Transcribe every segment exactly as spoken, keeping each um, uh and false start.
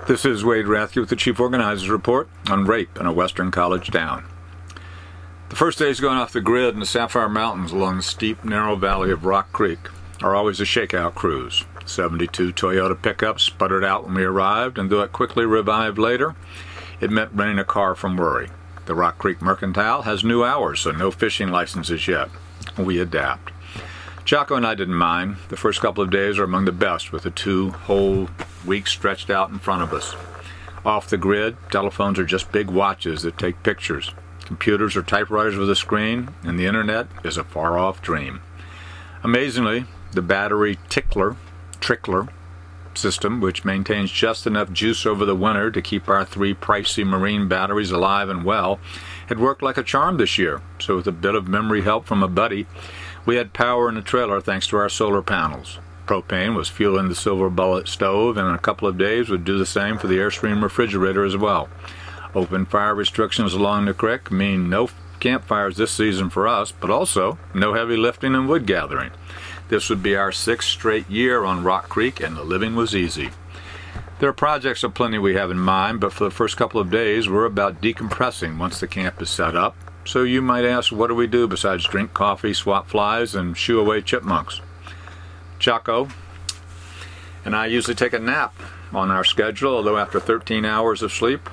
This is Wade Rathke with the Chief Organizer's Report on rape in a Western college town. The first days going off the grid in the Sapphire Mountains along the steep, narrow valley of Rock Creek are always a shakeout cruise. seventy-two Toyota pickup sputtered out when we arrived, and though it quickly revived later, it meant renting a car from Worry. The Rock Creek Mercantile has new hours, so no fishing licenses yet. We adapt. Chaco and I didn't mind. The first couple of days are among the best, with the two whole weeks stretched out in front of us. Off the grid, telephones are just big watches that take pictures. Computers are typewriters with a screen, and the internet is a far-off dream. Amazingly, the battery tickler, trickler system, which maintains just enough juice over the winter to keep our three pricey marine batteries alive and well, had worked like a charm this year. So with a bit of memory help from a buddy, we had power in the trailer thanks to our solar panels. Propane was fueling the Silver Bullet stove, and in a couple of days would do the same for the Airstream refrigerator as well. Open fire restrictions along the creek mean no campfires this season for us, but also no heavy lifting and wood gathering. This would be our sixth straight year on Rock Creek, and the living was easy. There are projects aplenty we have in mind, but for the first couple of days we're about decompressing once the camp is set up. So you might ask, what do we do besides drink coffee, swat flies, and shoo away chipmunks? Chaco and I usually take a nap on our schedule, although after thirteen hours of sleep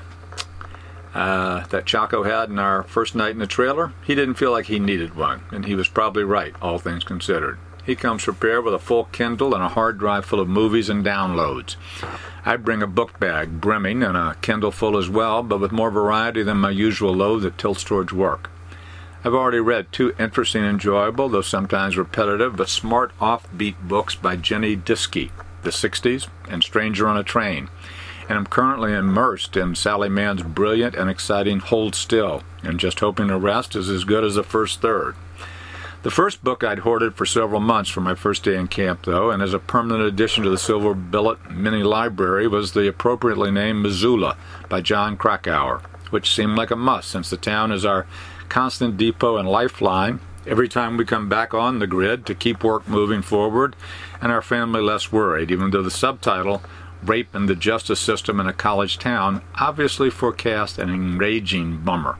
uh, that Chaco had in our first night in the trailer, he didn't feel like he needed one, and he was probably right, all things considered. He comes prepared with a full Kindle and a hard drive full of movies and downloads. I bring a book bag brimming and a Kindle full as well, but with more variety than my usual load that tilts towards work. I've already read two interesting, enjoyable, though sometimes repetitive, but smart offbeat books by Jenny Diskey, The sixties, and Stranger on a Train, and I'm currently immersed in Sally Mann's brilliant and exciting Hold Still, and just hoping the rest is as good as the first third. The first book I'd hoarded for several months for my first day in camp, though, and as a permanent addition to the Silver Bullet mini library, was the appropriately named Missoula by John Krakauer, which seemed like a must since the town is our constant depot and lifeline every time we come back on the grid to keep work moving forward and our family less worried, even though the subtitle, Rape in the Justice System in a College Town, obviously forecast an enraging bummer.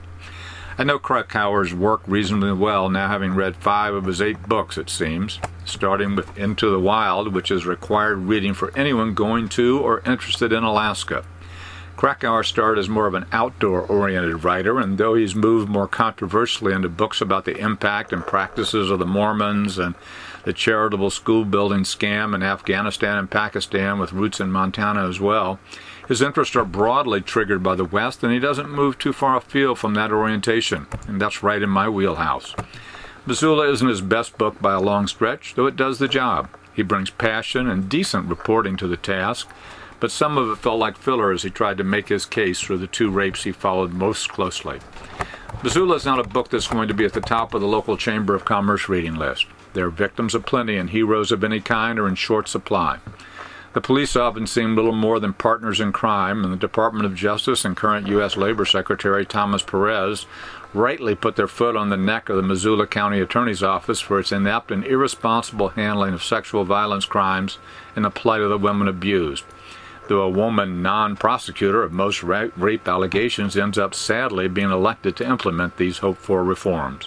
I know Krakauer's work reasonably well, now having read five of his eight books, it seems, starting with Into the Wild, which is required reading for anyone going to or interested in Alaska. Krakauer started as more of an outdoor-oriented writer, and though he's moved more controversially into books about the impact and practices of the Mormons and the charitable school-building scam in Afghanistan and Pakistan with roots in Montana as well, his interests are broadly triggered by the West, and he doesn't move too far afield from that orientation, and that's right in my wheelhouse. Missoula isn't his best book by a long stretch, though it does the job. He brings passion and decent reporting to the task, but some of it felt like filler as he tried to make his case for the two rapes he followed most closely. Missoula is not a book that's going to be at the top of the local Chamber of Commerce reading list. There are victims aplenty, and heroes of any kind are in short supply. The police often seem little more than partners in crime, and the Department of Justice and current U S Labor Secretary Thomas Perez rightly put their foot on the neck of the Missoula County Attorney's Office for its inept and irresponsible handling of sexual violence crimes and the plight of the women abused. Though a woman non-prosecutor of most rape allegations ends up sadly being elected to implement these hoped-for reforms.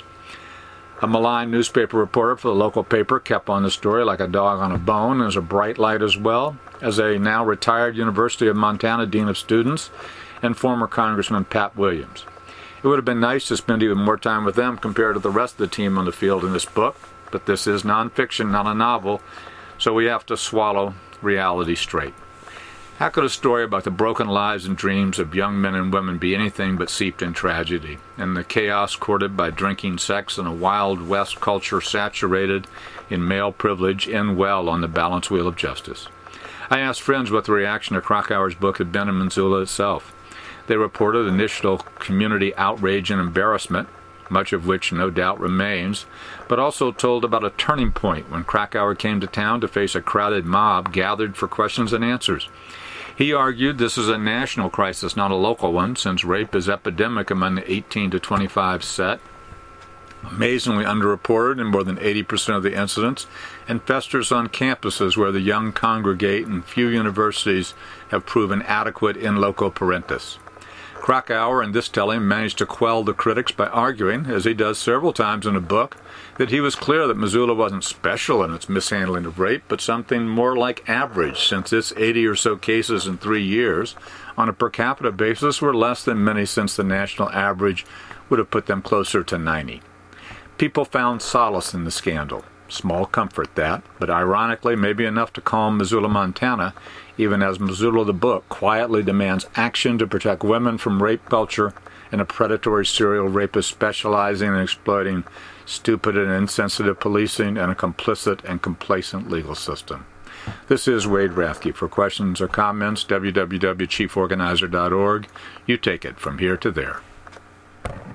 A maligned newspaper reporter for the local paper kept on the story like a dog on a bone, and is a bright light as well as a now retired University of Montana Dean of Students and former Congressman Pat Williams. It would have been nice to spend even more time with them compared to the rest of the team on the field in this book, but this is nonfiction, not a novel, so we have to swallow reality straight. How could a story about the broken lives and dreams of young men and women be anything but seeped in tragedy, and the chaos courted by drinking sex and a Wild West culture saturated in male privilege end well on the balance wheel of justice? I asked friends what the reaction to Krakauer's book had been in Missoula itself. They reported initial community outrage and embarrassment, much of which no doubt remains, but also told about a turning point when Krakauer came to town to face a crowded mob gathered for questions and answers. He argued this is a national crisis, not a local one, since rape is epidemic among the eighteen to twenty-five set. amazingly underreported in more than eighty percent of the incidents, and festers on campuses where the young congregate and few universities have proven adequate in loco parentis. Krakauer, in this telling, managed to quell the critics by arguing, as he does several times in the book, that he was clear that Missoula wasn't special in its mishandling of rape, but something more like average, since its eighty or so cases in three years, on a per capita basis, were less than many since the national average would have put them closer to ninety. People found solace in the scandal. Small comfort that, but ironically maybe enough to calm Missoula, Montana, even as Missoula the book quietly demands action to protect women from rape culture and a predatory serial rapist specializing in exploiting stupid and insensitive policing and a complicit and complacent legal system. This is Wade Rathke. For questions or comments, w w w dot chief organizer dot org. You take it from here to there.